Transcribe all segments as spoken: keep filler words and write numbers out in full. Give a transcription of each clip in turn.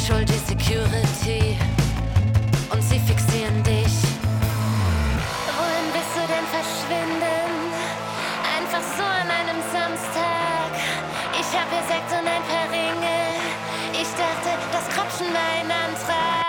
Schuld die Security und sie fixieren dich. Wohin willst du denn verschwinden? Einfach so an einem Samstag. Ich hab hier Sekt und ein paar Ringe. Ich dachte, das Krapschen war ein Antrag.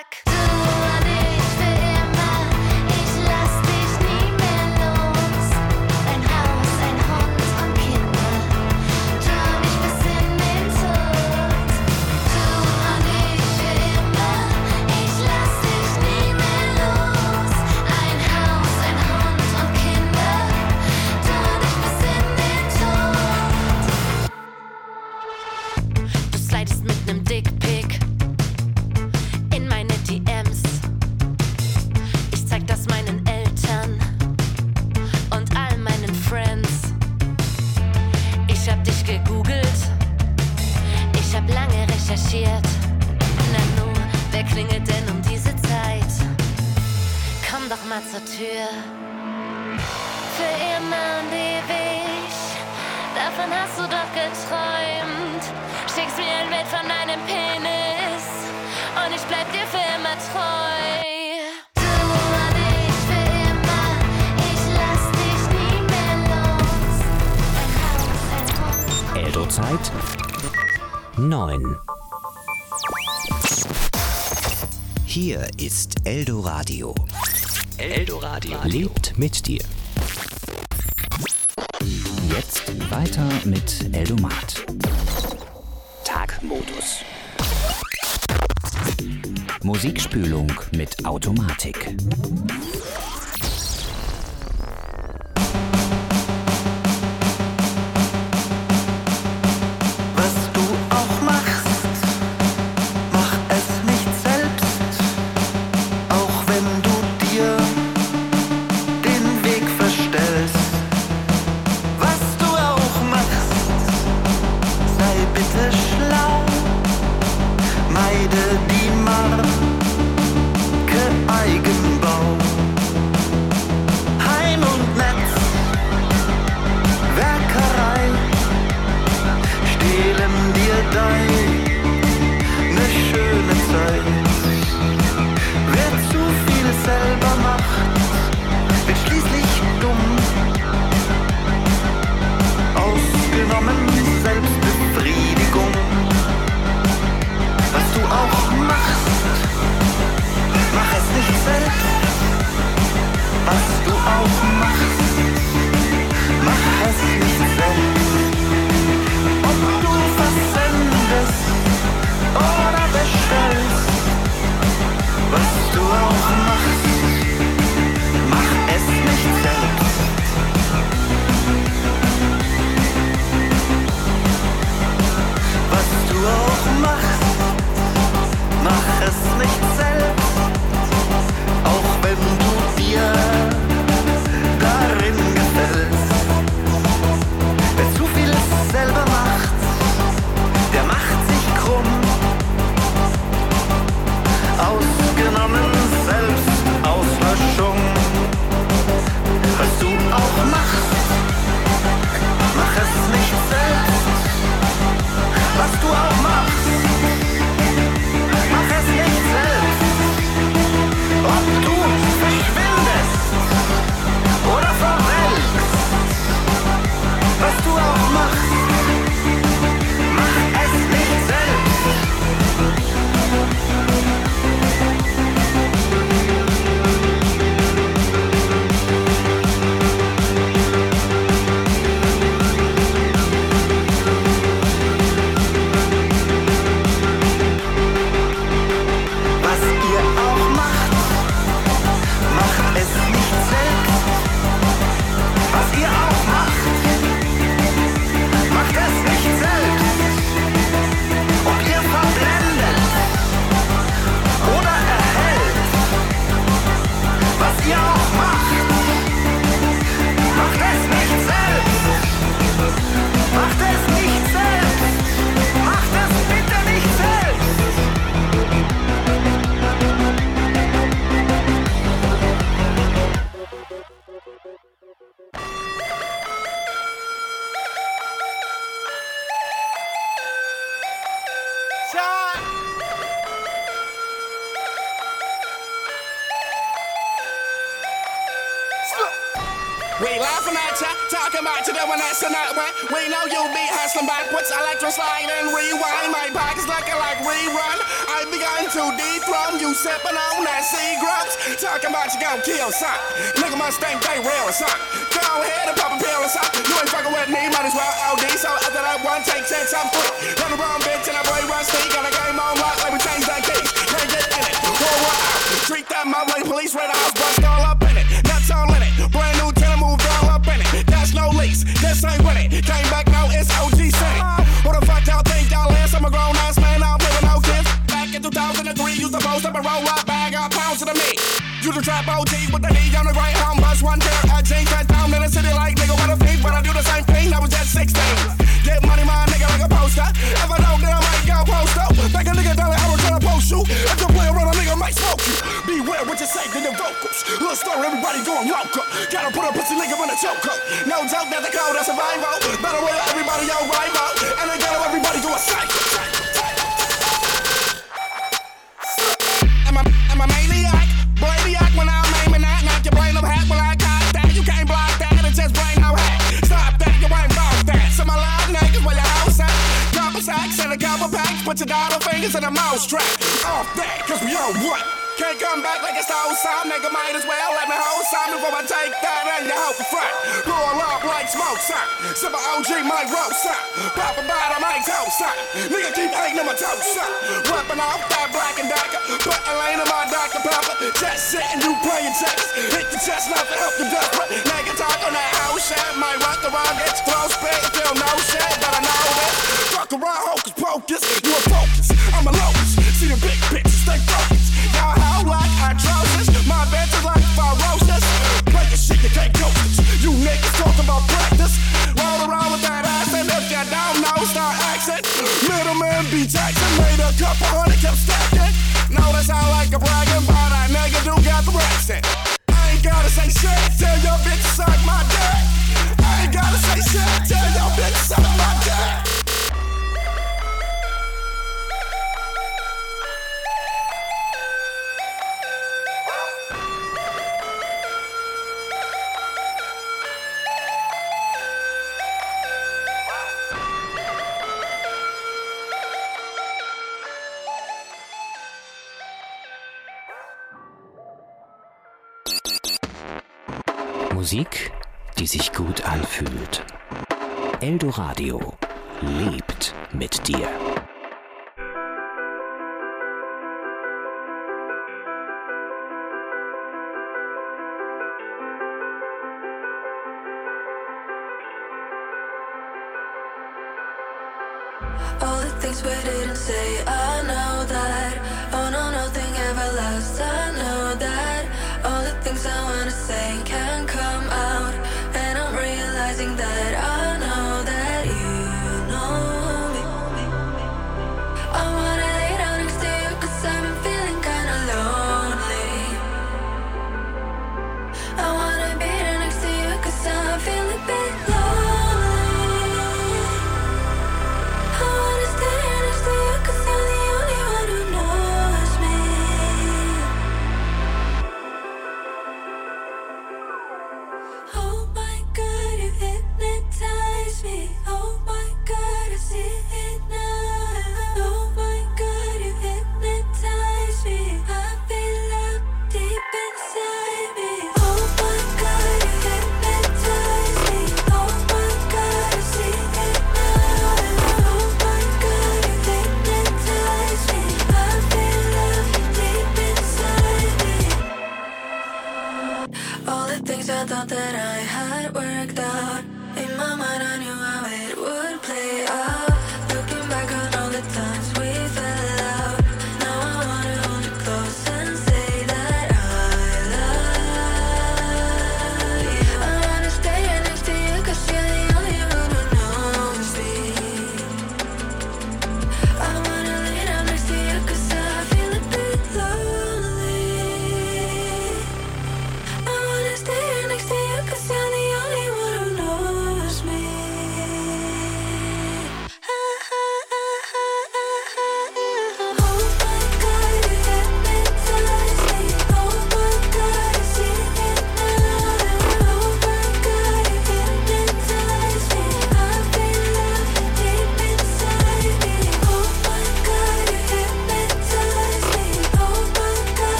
Zur Tür. Für immer und ewig, davon hast du doch geträumt. Schickst mir ein Bild von deinem Penis und ich bleib dir für immer treu. Du und ich für immer, ich lass dich nie mehr los. Ein Haus, ein Hund. Eldo-Zeit neun. Hier ist Eldoradio. Eldoradio lebt mit dir. Jetzt weiter mit Eldomat. Tagmodus. Musikspülung mit Automatik. We laughing at ya, talking about you doing that tonight when we know you be hustling backwards, electro slide and rewind. My pockets looking like rerun. I begun to dethrone you, sipping on that Seagrams. Talking about you gon' kill son. Nigga must think they real or something. Go ahead and pop a pill or something. You ain't fucking with me, might as well O D. So after that one, take ten, I'm free. Run the wrong bitch and that boy run steep. Got a game on lock like we change that key. Can't get in it. Whoa, whoa, out. Treat that mouth like the police, raid the house, bust all up in it. Nuts all in it. Brand new tenant moved all up in it. That's no lease. This ain't with it. Came back now, it's O G City. Who the fuck y'all think y'all is? I'm a grown ass man, I don't play with no kids. Back in two thousand three, used to post up and roll up bag up pounds to the meat. You the trap O G with the D on the right home bus. One pair of jeans cut down in the city like nigga what a feet. But I do the same thing, I was at sixteen. Get money, my nigga, like a poster. If I don't, then I might go post up. Make a nigga down like I was trying to post you. If you play around, a nigga might smoke you. Beware what you say to your vocals. Little story, everybody going local. Gotta put a pussy nigga in a chokehold. No joke, that's the code, that's survival. Better way everybody your rival. And they gotta everybody go a cycle. Am I, am I maniac? Brainiac when I'm aiming at. Knock your brain up hack when I got that. You can't block that, it's just brain no hack. Stop that, you ain't boss that. So my loud niggas where your house at. Couple sacks and a couple packs. Put your dollar fingers in a mouse trap. Off that, cause we on what? Can't come back like it's the old sound, nigga. Might as well let me hold some before I take that and you hope for front. Roll up like smoke, son. Sip a O G, might roll, son. Pop a bottom, I ain't toast, son. Nigga keep hating on my toes, son. Rapping off that black and darker. Put a lane in my Doctor Pepper. Just sitting, you playing chess. Hit the chest, not to help the desperate. Nigga talk on that house shit. Might rock around, get your throat spit. Feel no shit, but I know this. Fuck around, hocus pocus. You a focus, I'm a locust. See the big bitches, stay focused. Y'all how like atrocious. My bitch is like ferocious. Break the shit, you can't coach this. You niggas talk about practice. Roll around with that ass, and if you don't know, start accent. Middleman B. Jackson made a couple hundred, kept stacking. Know that sound like a bragging, but I nigga do got the accent. I ain't gotta say shit, tell your bitch to suck my dick. I ain't gotta say shit, tell your bitch to suck my dick. Musik, die sich gut anfühlt. Eldoradio lebt mit dir. All the things we didn't say, I know that. Oh no, nothing ever lasts, I know that. All the things I wanna say can't come out, and I'm realizing that I know that you know me. I wanna lay down next to you, cause I've been feeling kinda lonely. I wanna be there next to you, cause I'm feeling a bit lonely. I wanna stay next to you, cause you're the only one who knows.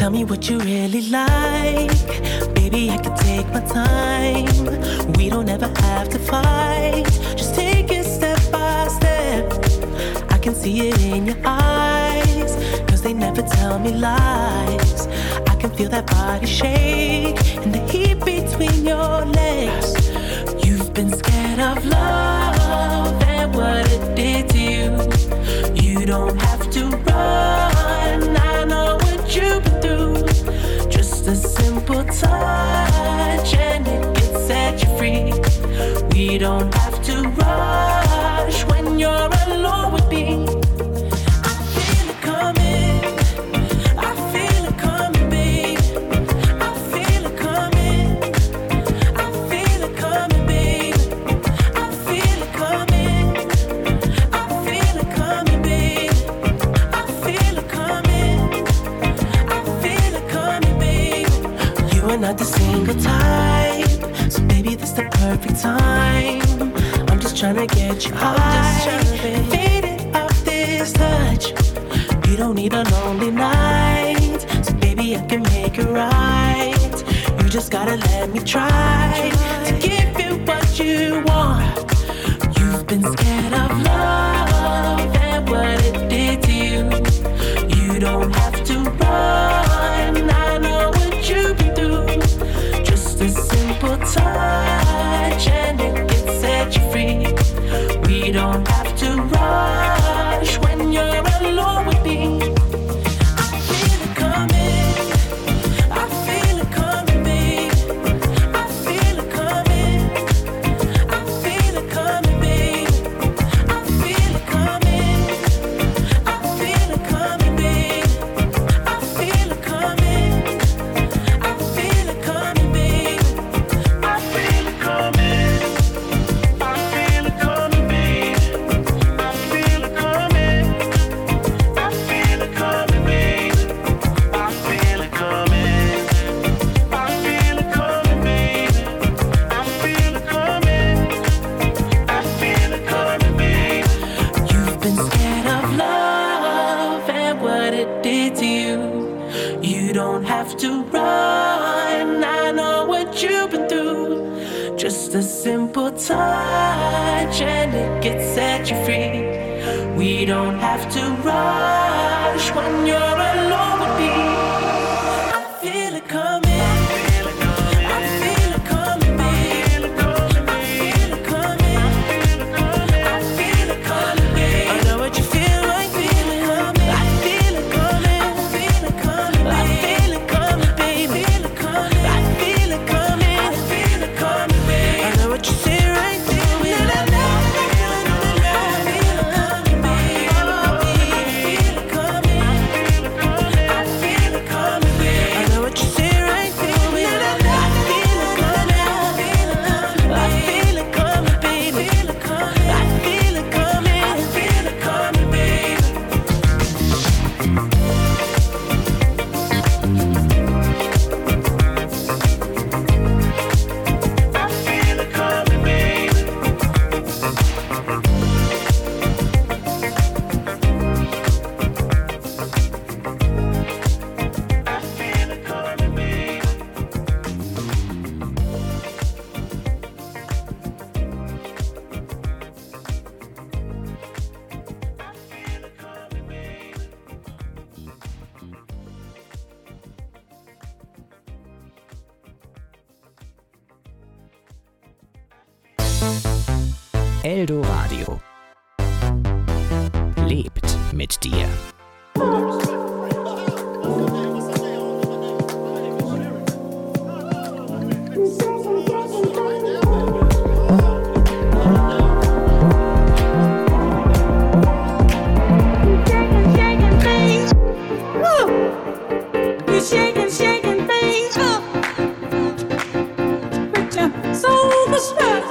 Tell me what you really like. Baby, I can take my time. We don't ever have to fight. Just take it step by step. I can see it in your eyes, cause they never tell me lies. I can feel that body shake and the heat between your legs. You've been scared of love and what it did to you. You don't have to run, I know what you've been through. Just a simple touch and it can set you free. We don't have to rush when you're alone with me. I feel it coming, I feel it coming, babe. I feel it coming, I feel it coming, babe. I feel it coming, I feel it coming, babe. I feel it coming, I feel it coming, babe. You are not the single type, so baby, this the perfect time. I'm just tryna get you high, faded off this touch. You don't need a lonely night, so baby, I can make it right. You just gotta let me try to give you what you want. You've been scared of love and what it did to you. You don't have to run, I know what you've been through. Just a simple touch and it can set you free. We don't have to rush when you're alone with me. I feel it coming, I feel it coming, babe. I feel it coming, I feel it coming, babe. I feel it coming, I feel it coming, babe. I feel it coming, I feel it coming, babe. I feel it coming, I feel it coming, babe. I feel it coming, I feel it coming, babe. I feel it coming, I feel it coming, babe. I feel it coming, I feel it coming, babe. You've been scared of love and what it did to you. You don't have to run, I know what you've been through. Just a simple touch and it can set you free. We don't have to rush when you're alone with me. I feel it coming, I feel it coming, babe. I feel it coming, I feel it coming, babe. I know what you feel like, feel it coming. I feel it coming, I feel it coming, I feel it coming, babe. I feel it coming, I feel it coming, babe. I know what you say right there. I feel it coming, babe. I feel it coming, I feel it coming, babe. I know what you say right there. I feel it coming, I feel it coming, baby. I feel it coming, I feel it coming, babe. I feel it coming, babe. I feel it coming, babe. Eldoradio lebt mit dir. Shaking, shaking things up. Put your soul to stress.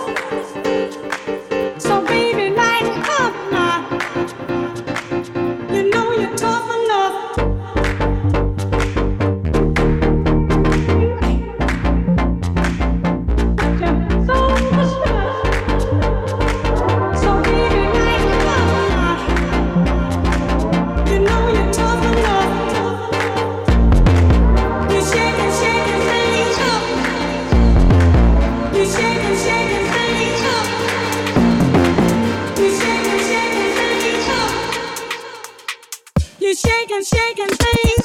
So baby, light it up now. You know you're tough enough. Put your soul to stress. So baby, light it up now. You know you're tough enough. shaking, shaking things.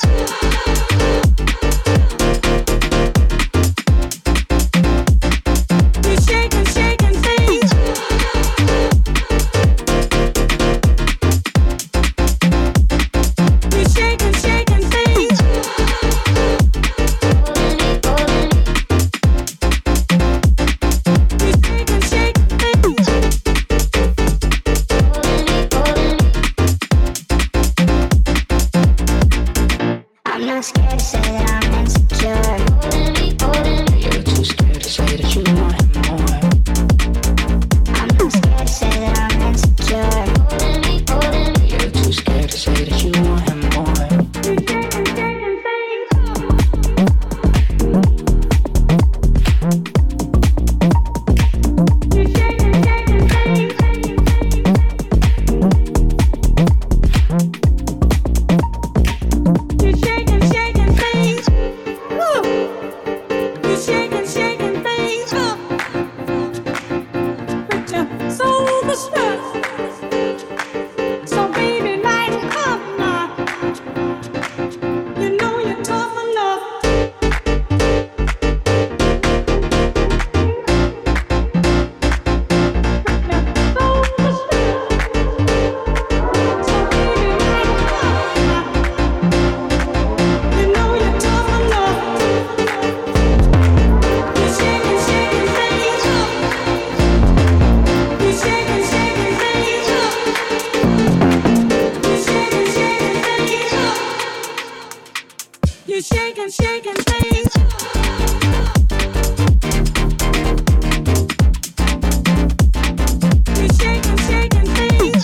You're shaking, shaking things. You're shaking, shaking things. You're shaking, shaking things. I'm not scared to say that I'm insecure. You're too scared to say that you want him more. I'm not scared to say that I'm insecure. You're too scared to say that you want him more. You're shaking, shaking things. You're shaking, shaking things. You're shaking, shaking things. Woo. You're shaking, shaking things. Uh. Put your soul to stress. So baby, lighten up now. You know you're tough enough. Put your soul to stress. So baby, lighten up now. You know you're tough enough. You're shaking, shaking things up. You're shaking, shaking things up. You're shaking, shaking things up. You're shaking, shaking things. You're shaking, shaking things.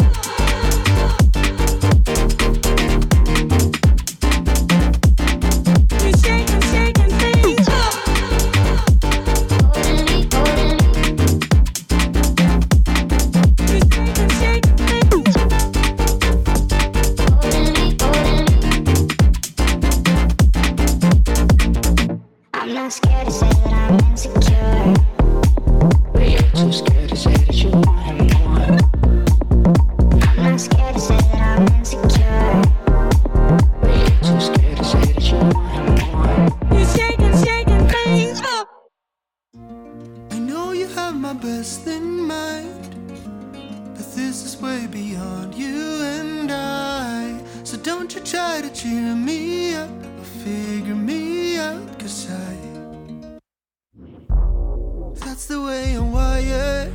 You're shaking, shaking things. You're shaking, shaking things. I'm not scared to say that I'm insecure. But you're too scared to say that you want him more. I'm not scared to say that I'm insecure. But you're too scared to say that you want him more. You're shaking, shaking things up. I know you have my best in mind, but this is way beyond you and I. So don't you try to cheer me up or figure me out, 'cause I, that's the way I'm wired.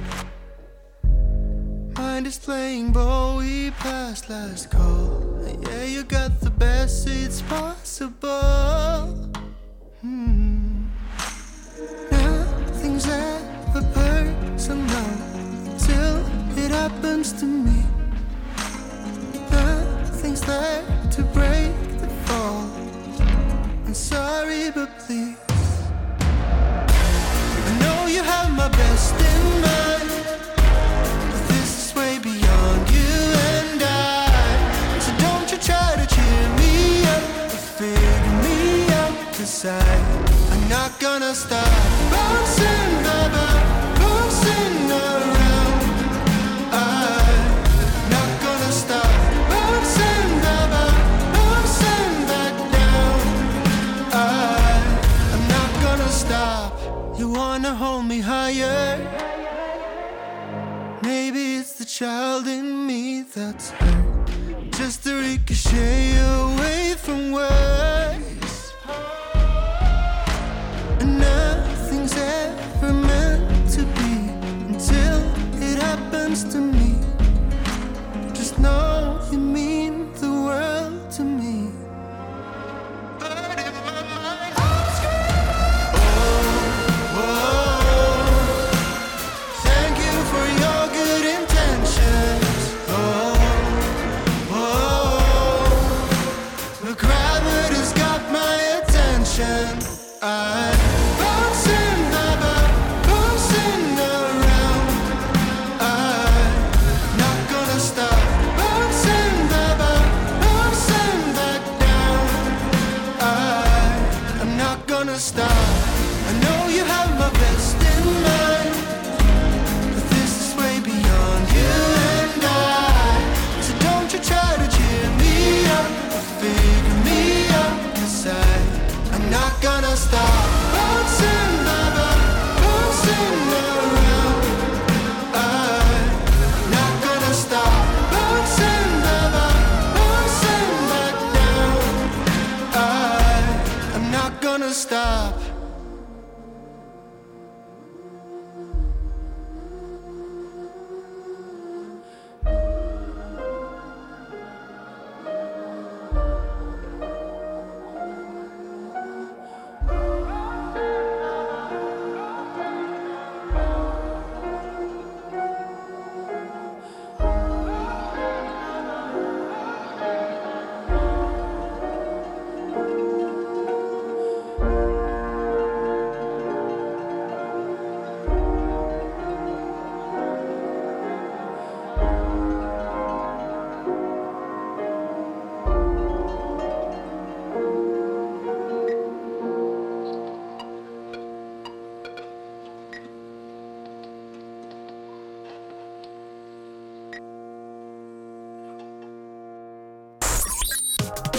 Mind is playing ball, we passed last call. Yeah, you got the best seats possible. Hmm. Nothing's ever personal till it happens to me. Nothing's there to break the fall. I'm sorry, but please. I know you have my best in mind, but this is way beyond you and I. So don't you try to cheer me up or figure me out, 'cause I, I'm not gonna stop bouncing about, bouncing around. I'm not gonna stop bouncing about, bouncing back down. I, I'm not gonna stop. You wanna hold me higher? Maybe it's the child in me that's hurt, just to ricochet away from words. And nothing's ever meant to be until it happens to me. Just know you mean the world to me. But in my mind, I'm screaming. Oh, oh, thank you for your good intentions. Oh, oh, the gravity's got my attention. I'm bouncing about, bouncing around. I'm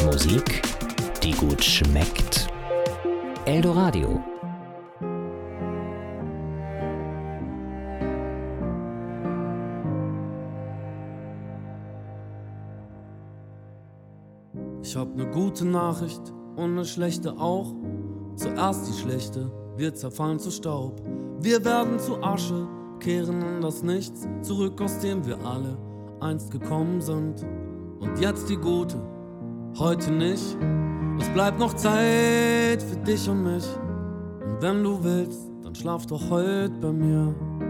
Musik, die gut schmeckt. Eldoradio. Ich hab ne gute Nachricht und ne schlechte auch. Zuerst die schlechte, wir zerfallen zu Staub. Wir werden zu Asche, kehren in das Nichts zurück, aus dem wir alle einst gekommen sind. Und jetzt die gute, heute nicht. Es bleibt noch Zeit für dich und mich. Und wenn du willst, dann schlaf doch heute bei mir.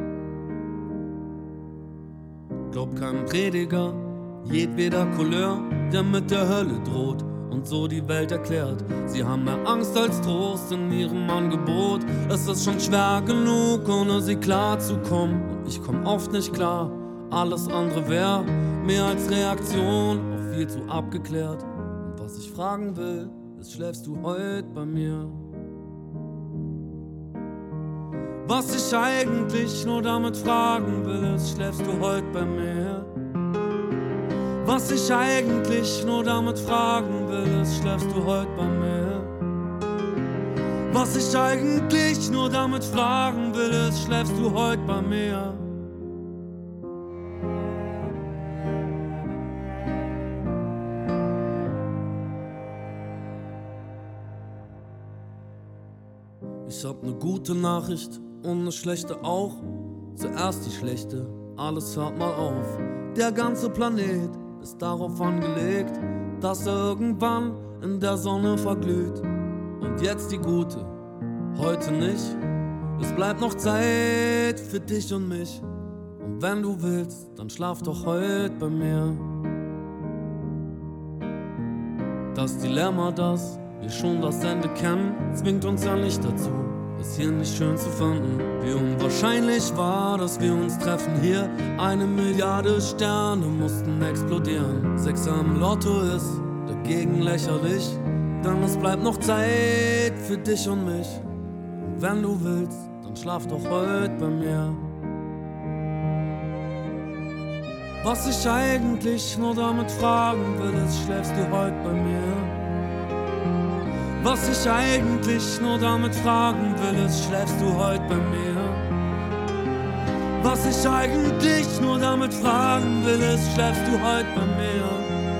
Glaub keinem Prediger, jedweder Couleur, der mit der Hölle droht und so die Welt erklärt. Sie haben mehr Angst als Trost in ihrem Angebot. Es ist schon schwer genug, ohne sie klarzukommen. Und ich komm oft nicht klar, alles andere wär mehr als Reaktion auf viel zu abgeklärt. Und was ich fragen will, ist, schläfst du heute bei mir? Was ich eigentlich nur damit fragen will, ist, schläfst du heute bei mir? Was ich eigentlich nur damit fragen will, ist, schläfst du heute bei mir? Was ich eigentlich nur damit fragen will, ist, schläfst du heute bei mir? Ich hab ne gute Nachricht und ne schlechte auch. Zuerst die schlechte, alles hört mal auf. Der ganze Planet ist darauf angelegt, dass er irgendwann in der Sonne verglüht. Und jetzt die gute, heute nicht. Es bleibt noch Zeit für dich und mich. Und wenn du willst, dann schlaf doch heute bei mir. Das Dilemma, das wir schon das Ende kennen, zwingt uns ja nicht dazu, es hier nicht schön zu finden. Wie unwahrscheinlich war, dass wir uns treffen hier. Eine Milliarde Sterne mussten explodieren. Sechser im Lotto ist dagegen lächerlich, denn es bleibt noch Zeit für dich und mich. Und wenn du willst, dann schlaf doch heute bei mir. Was ich eigentlich nur damit fragen will, ist, schläfst du heute bei mir? Was ich eigentlich nur damit fragen will, ist, schläfst du heute bei mir? Was ich eigentlich nur damit fragen will, ist, schläfst du heute bei mir?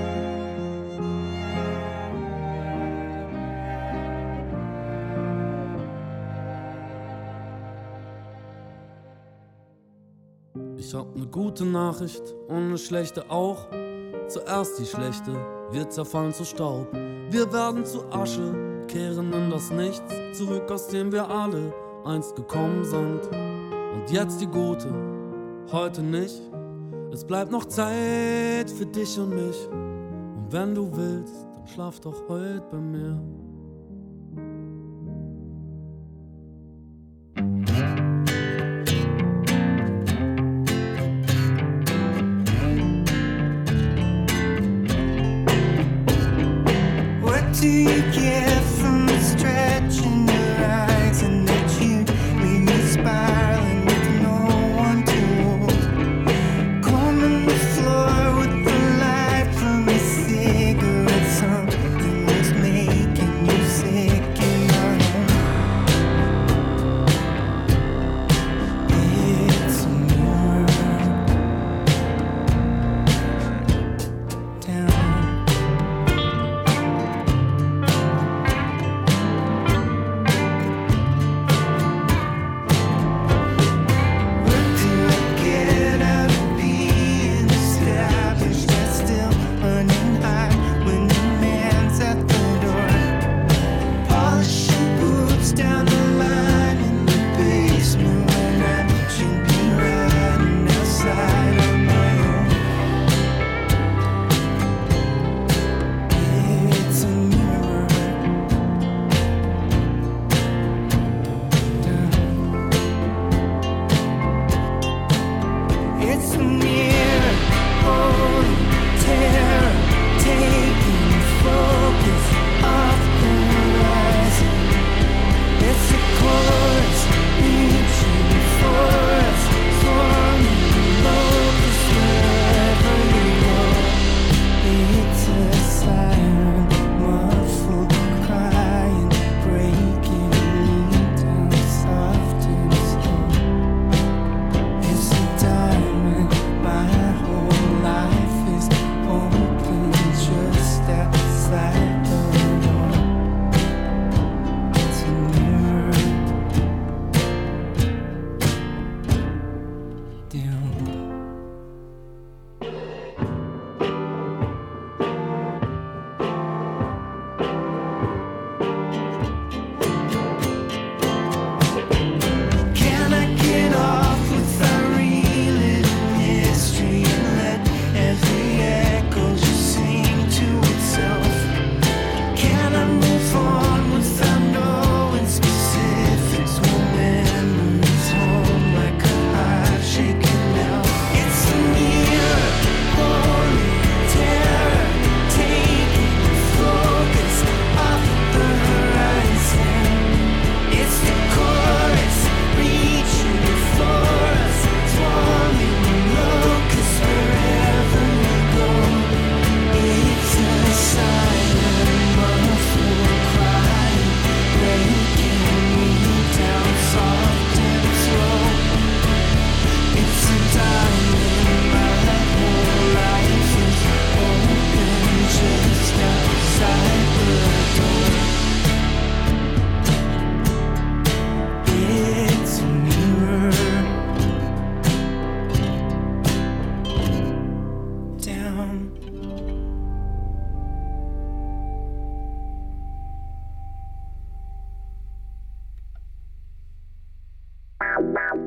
Ich hab ne gute Nachricht und ne schlechte auch. Zuerst die schlechte, wir zerfallen zu Staub. Wir werden zu Asche, kehren in das Nichts zurück, aus dem wir alle einst gekommen sind. Und jetzt die gute, heute nicht. Es bleibt noch Zeit für dich und mich. Und wenn du willst, dann schlaf doch heute bei mir. What do you get from stretching your eyes and that you leave me spiraling with no one to hold? Combing the floor with the light from a cigarette, something that's making you sick in my home. It's a mirror down. Siren.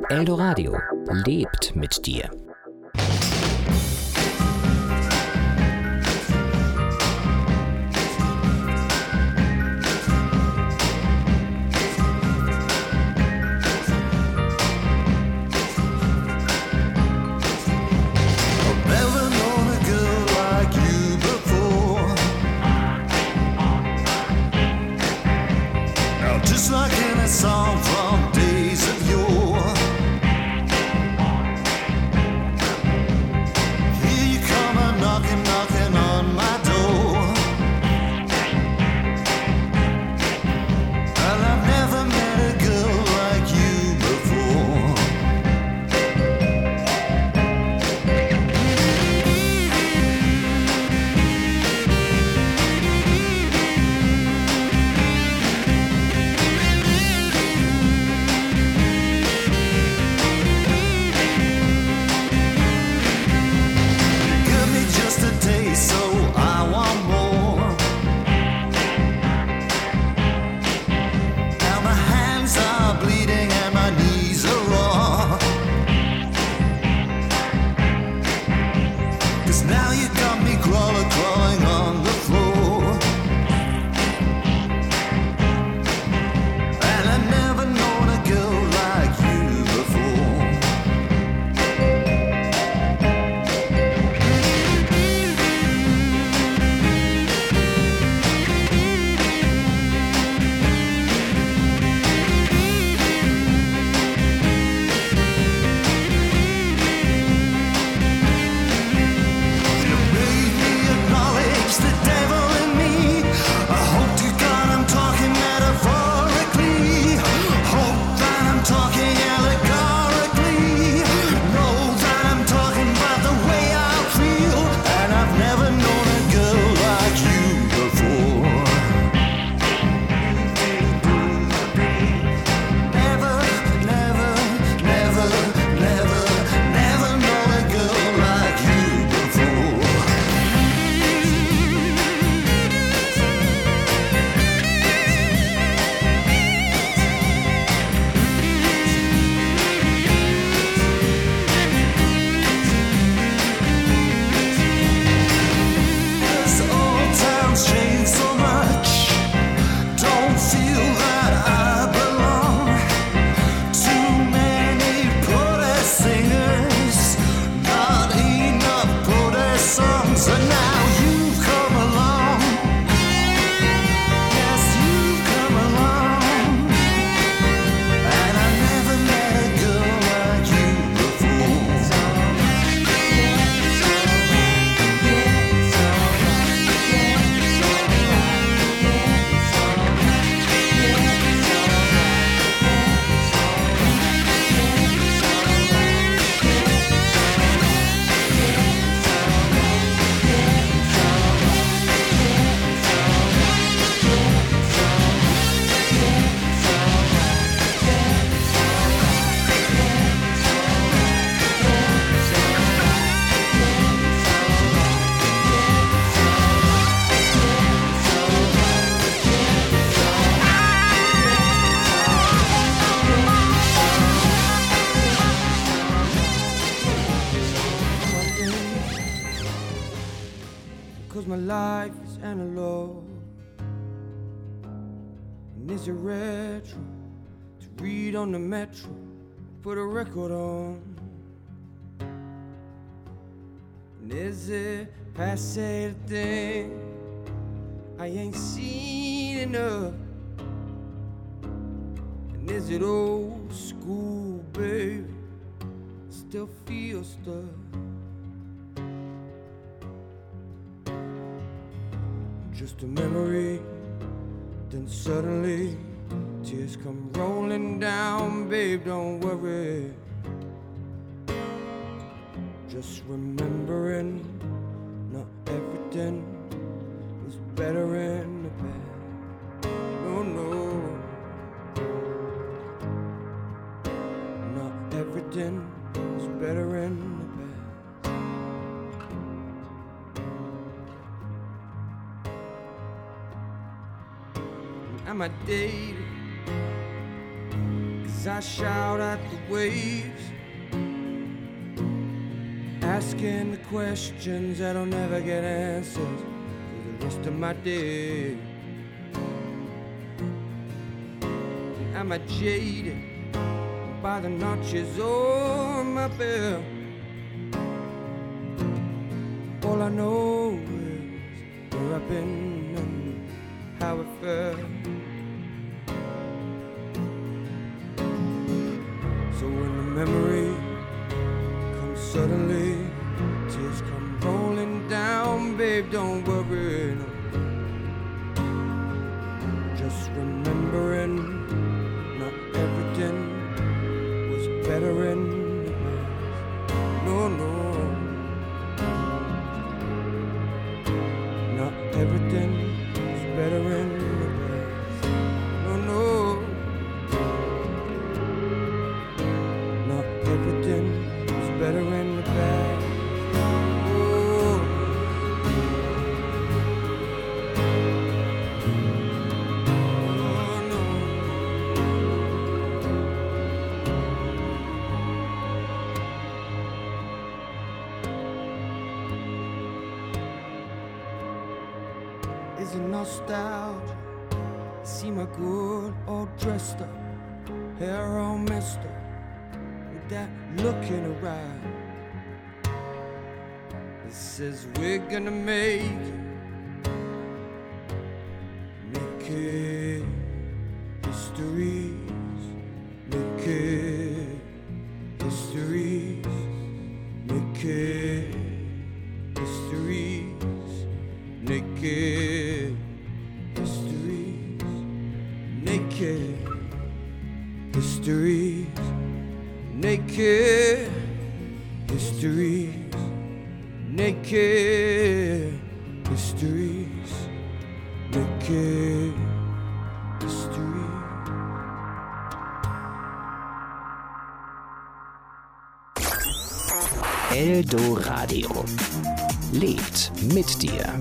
Eldoradio lebt mit dir. my life is analog. And is it retro to read on the metro, put a record on? And is it passe the thing I ain't seen enough? And is it old school, baby, still feel stuff? Just a memory, then suddenly tears come rolling down, babe, don't worry. Just remembering not everything was better in the past. No, no, not everything was better in the past. Am I dating? Cause as I shout at the waves, asking the questions that'll never get answers for the rest of my day. Am I jaded by the notches on my belt? All I know is where I've been and how it felt. So when the memory comes suddenly, tears come rolling down, babe, don't worry, no. Just remembering not everything was better in the past. No, no. Not everything was better in the past. No, no. Not everything was better in the past. Oh. Oh, no. Is it nostalgia? See my good all dressed up, hair all messed up, with that look in her eye. It says we're gonna make it, make it histories, make it histories, make it histories, naked histories, naked histories, naked histories, naked histories, naked histories. Eldoradio lebt mit dir.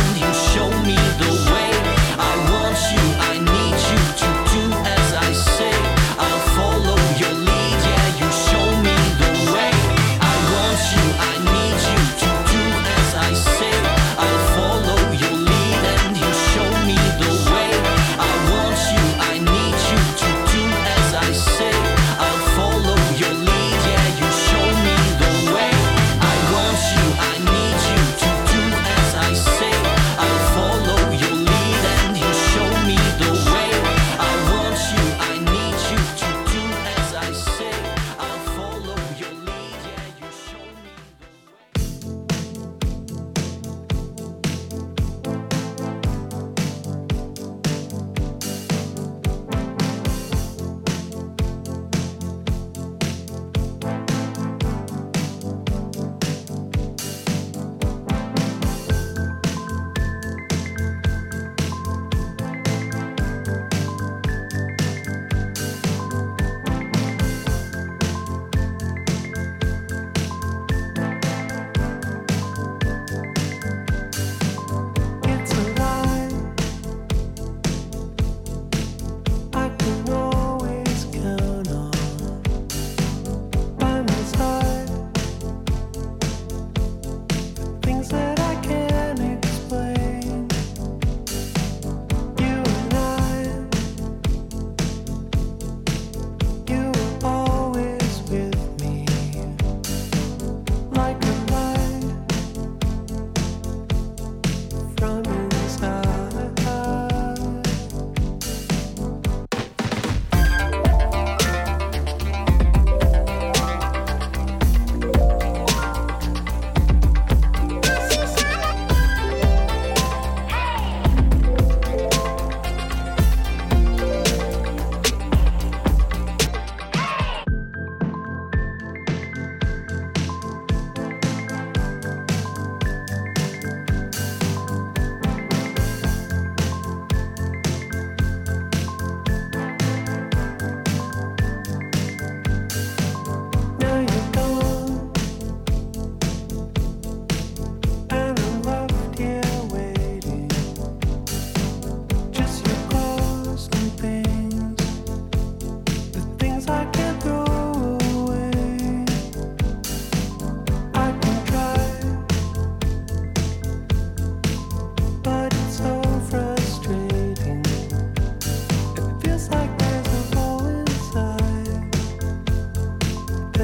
Say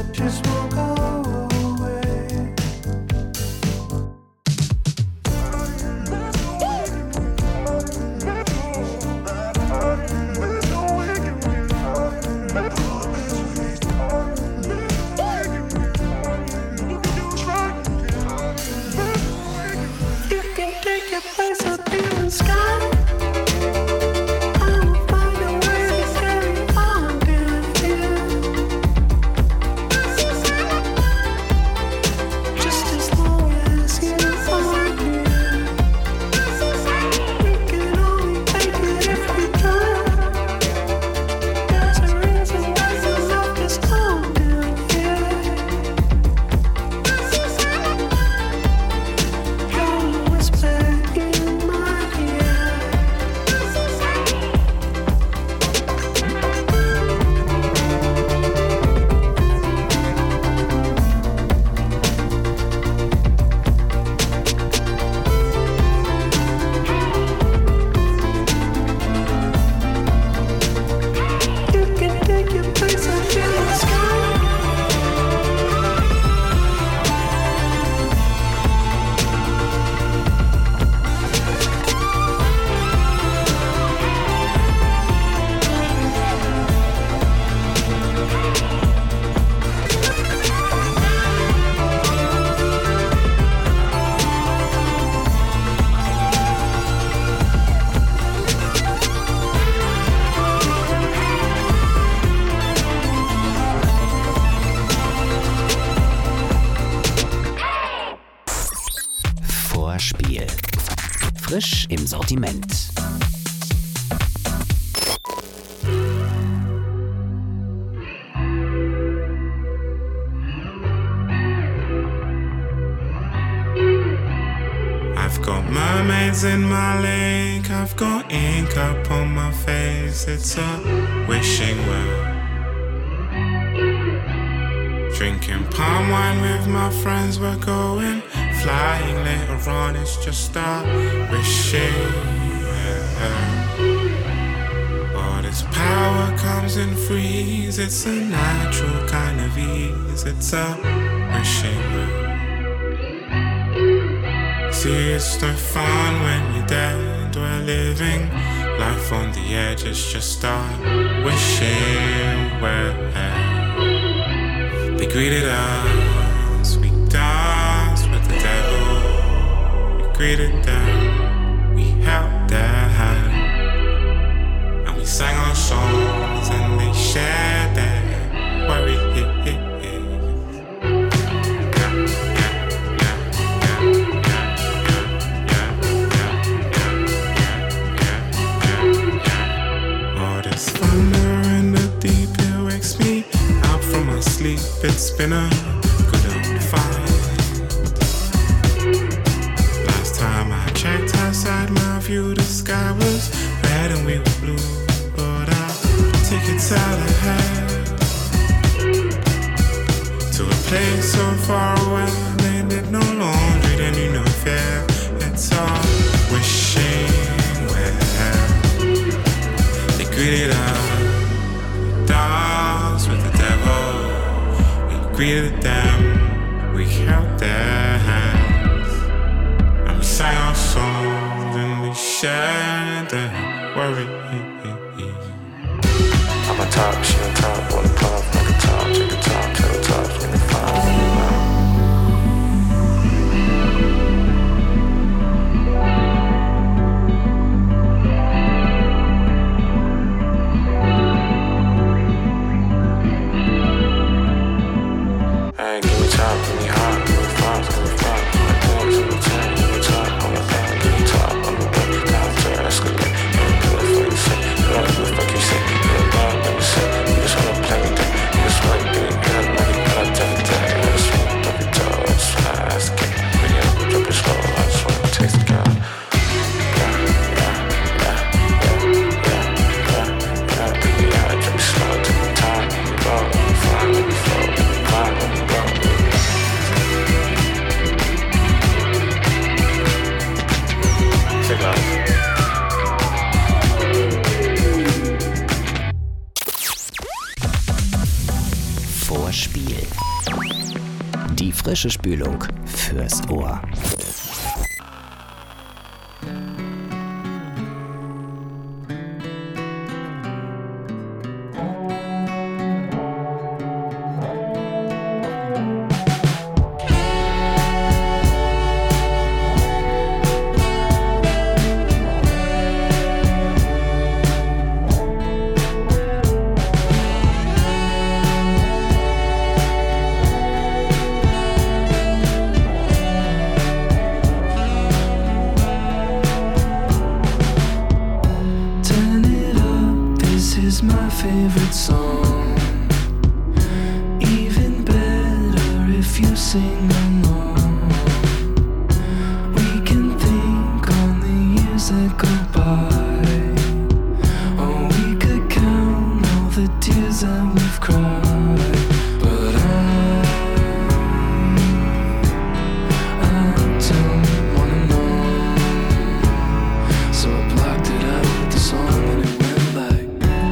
just won't go away. You can take your place up in the sky. Vorspiel. Frisch im Sortiment. I've got mermaids in my lake, I've got ink up on my face, it's a wishing well. Drinking palm wine with my friends, we're going flying later on, it's just a wishing well. All this power comes in freeze, it's a natural kind of ease, it's a wishing well. See, it's no fun when you're dead, we're living life on the edge, it's just a wishing well. They greeted us, we danced with the devil. We greeted them, we held their hand, and we sang our songs and they shared their worry. All this thunder in the deep, it wakes me out from my sleep. It's been a good old fight. Last time I checked outside my view, the sky was red and we were blue. But our tickets out ahead to a place so far away. They did no laundry, they knew no fear. It's all wishing well. They greeted us, danced with the devil. Greeted them, we held their hands, and we sang our songs and we shared their worry. I'm on top, she on top, on the top, like a top, check the top, check the top, in the five. Die frische Spülung fürs Ohr. Favorite song, even better if you sing along. We can think on the years that go by, or we could count all the tears that we've cried. But I, I don't wanna know, so I blocked it out with the song and it went like.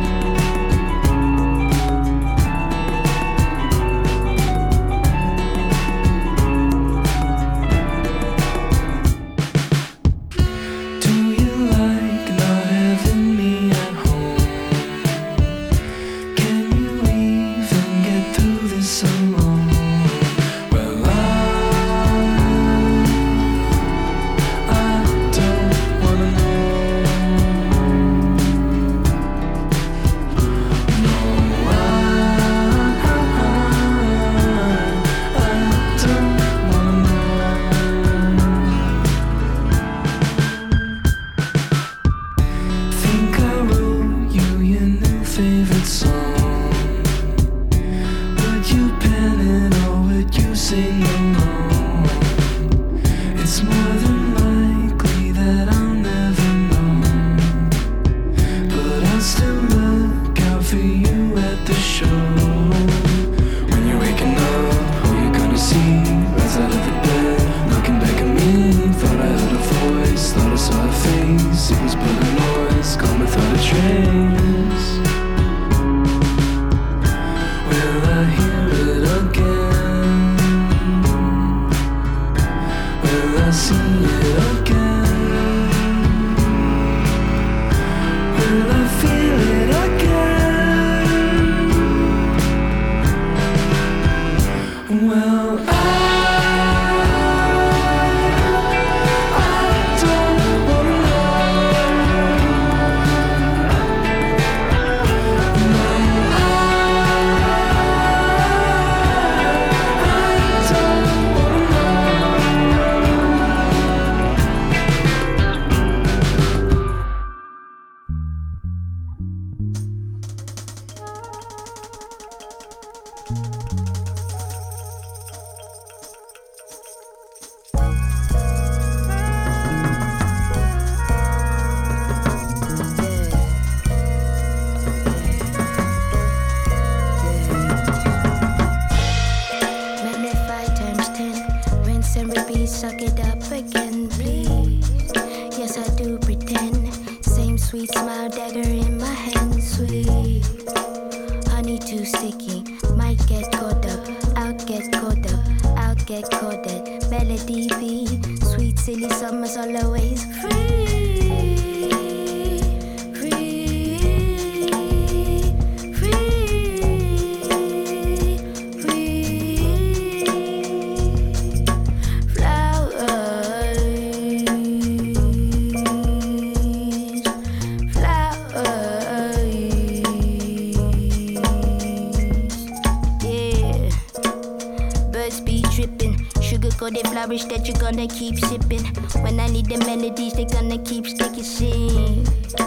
That you're gonna keep sipping. When I need the melodies, they're gonna keep sticking. Sing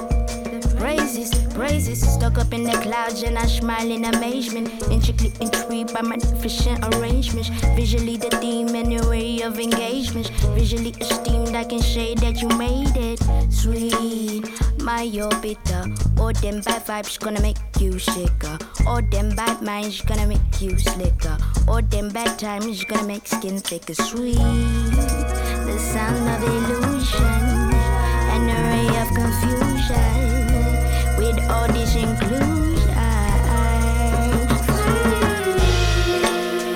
praises, praises, stuck up in the clouds, and I smile in amazement. Intricately intrigued by magnificent arrangements. Visually the theme and the way of engagements. Visually esteemed, I can say that you made it. Sweet, my orbiter. All them bad vibes gonna make you sicker. All them bad minds gonna make you slicker. All them bad times gonna make skin thicker. Sweet, the sound of illusion, an array of confusion. With all this inclusion,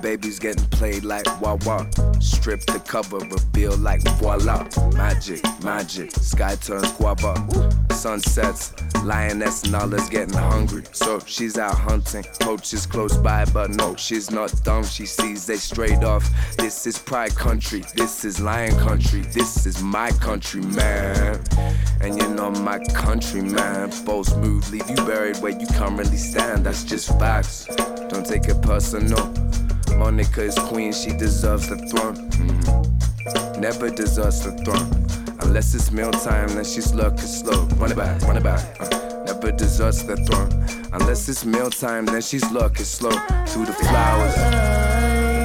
baby's getting played like wah wah. Strip the cover, reveal like voila. Magic, magic, sky turns guava. Sunsets, lioness and all is getting hungry. So she's out hunting, poachers close by, but no, she's not dumb. She sees they strayed off. This is pride country, this is lion country, this is my country, man. And you know my country, man. False move, leave you buried where you currently stand. That's just facts. Don't take it personal. Monica is queen, she deserves the throne. Mm-hmm. Never deserves the throne. Unless it's mealtime, then she's lurking slow. Run it back, run it back. Uh, never deserves the throne. Unless it's mealtime, then she's lurking slow. Through the flowers.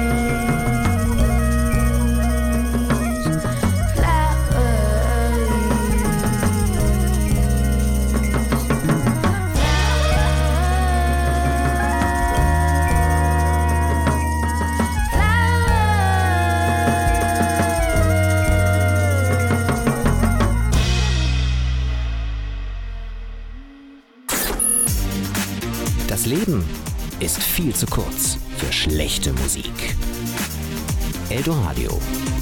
Das Leben ist viel zu kurz für schlechte Musik. Eldoradio.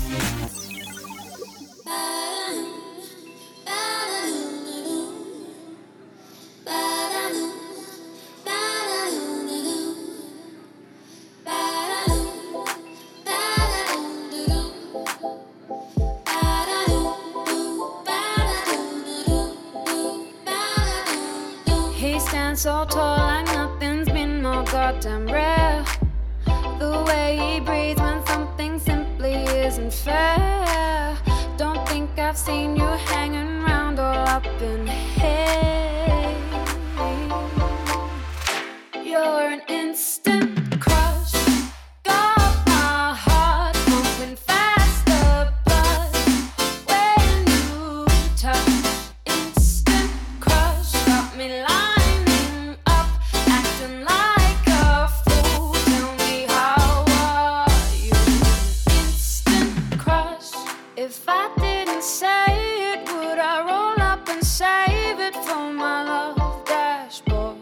So tall like nothing's been more goddamn rare. The way he breathes when something simply isn't fair. Don't think I've seen you hanging around all up in here. You're an instant crush. Got my heart pumping faster, blood when you touch. Instant crush got me lying. If I didn't say it, would I roll up and save it for my love dashboard?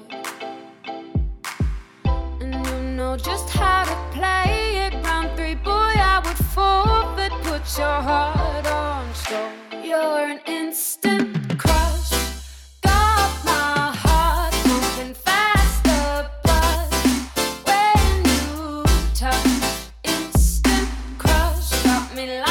And you know just how to play it. Round three, boy, I would forfeit. Put your heart on store. You're an instant crush. Got my heart pumping faster, blood when you touch. Instant crush got me lying.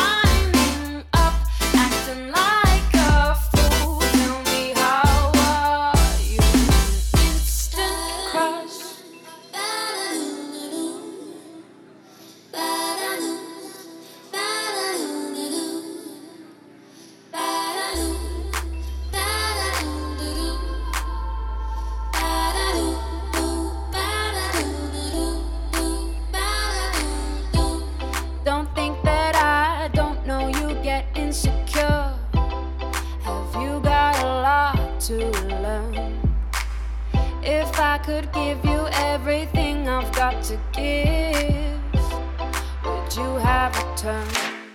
If I could give you everything I've got to give, would you have a turn?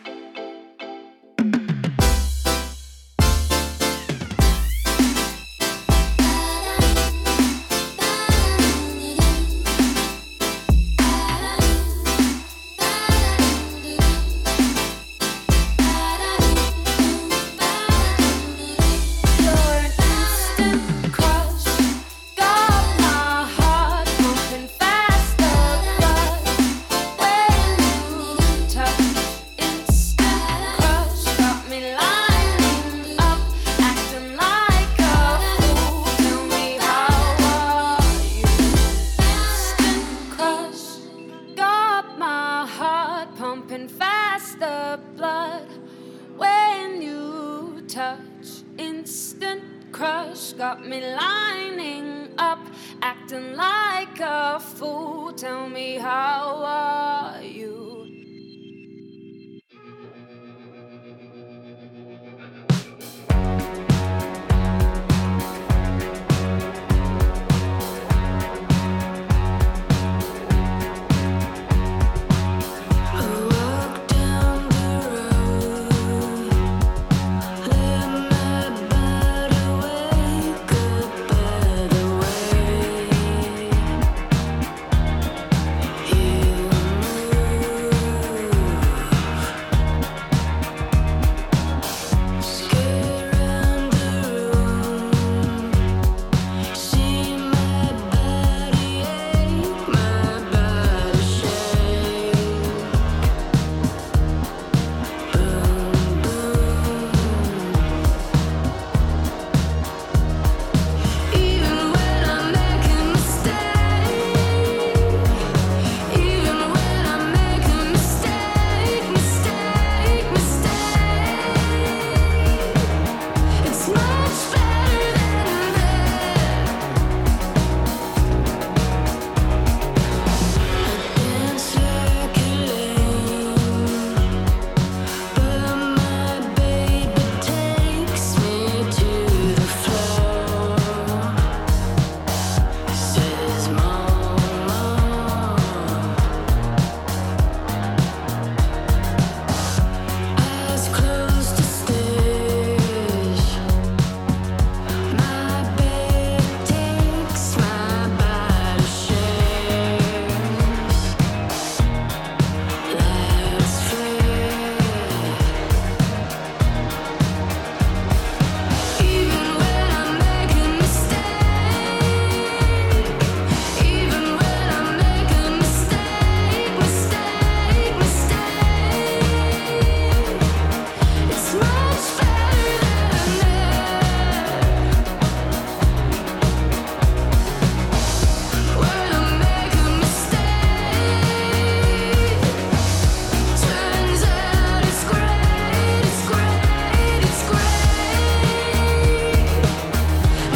Got me lining up, acting like a fool. Tell me, how are you?